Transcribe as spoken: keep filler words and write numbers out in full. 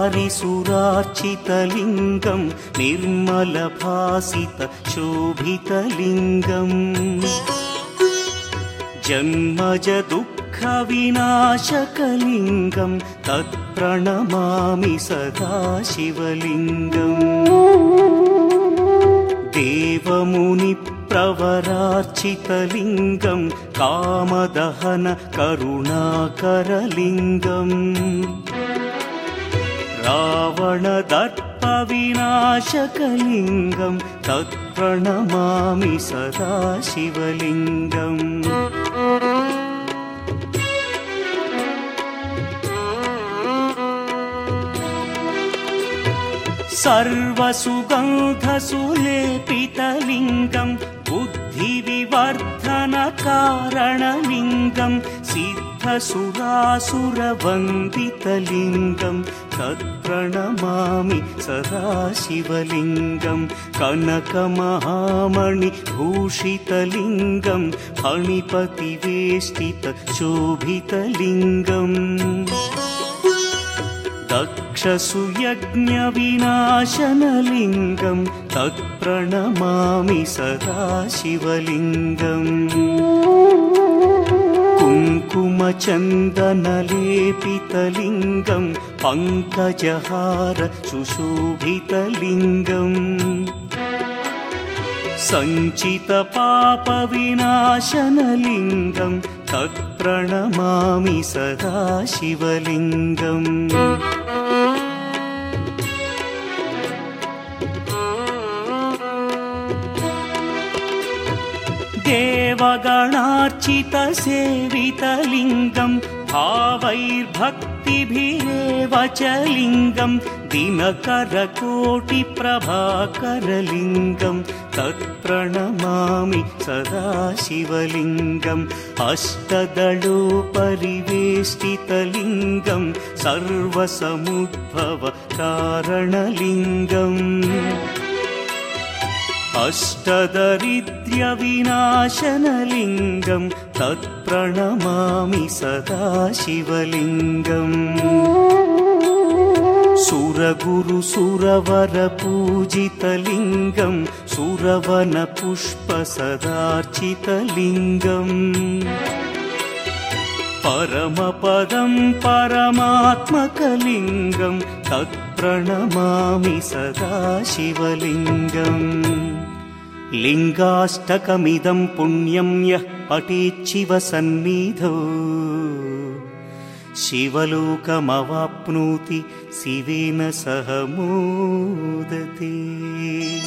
वारिसुरार्चितलिङ्गं निर्मलभासितशोभितलिङ्गम् जन्मज दुःखविनाशकलिङ्गं तत्प्रणमामि सदा शिवलिङ्गम् देवमुनिप्रवरार्चितलिङ्गं कामदहन करुणाकरलिङ्गम् रावणदर्पविनाशकलिङ्गं तत्प्रणमामि सदा शिवलिङ्गम् सर्वसुगन्धसुलेपितलिङ्गं बुद्धिविवर्धनकारणलिङ्गं सिद्धसुरासुरवन्दितलिङ्गं तत्प्रणमामि सदा शिवलिङ्गं कनकमहामणिभूषितलिङ्गं फणिपतिवेष्टितशोभितलिङ्गम् दक्षसुयज्ञविनाशनलिङ्गं तत्प्रणमामि सदा शिवलिङ्गम् कुङ्कुमचन्दनलेपितलिङ्गं पङ्कजहार सुशोभितलिङ्गम् सञ्चितपापविनाशनलिङ्गं तत्प्रणमामि सदा शिवलिङ्गम् देवगणार्चितसेवितलिङ्गं भावैर्भक्तिभिरेव च लिङ्गं दिनकरकोटिप्रभाकरलिङ्गं तत्प्रणमामि सदा शिवलिङ्गम् अष्टदलोपरिवेष्टितलिङ्गं सर्वसमुद्भवकारणलिङ्गम् अष्टदरिद्र्यविनाशनलिङ्गं तत्प्रणमामि सदा शिवलिङ्गम् सुरगुरुसुरवरपूजितलिङ्गं सुरवनपुष्पसदार्चितलिङ्गम् परमपदं परमात्मकलिङ्गं तत्प्रणमामि सदा शिवलिङ्गम् लिङ्गाष्टकमिदं पुण्यं यः पठेच्छिवसन्निधौ शिवलोकमवाप्नोति शिवेन सह मोदते।